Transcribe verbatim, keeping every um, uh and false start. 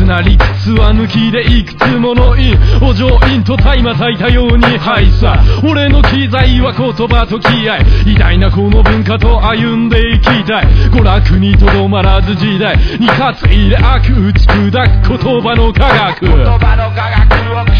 なりつは抜きでいくつもの印お上印とタイマ焚いたようにはいさ俺の機材は言葉と気合偉大なこの文化と歩んでいきたい娯楽にとどまらず時代に担いで悪打ち砕く言葉の科学言葉の科学を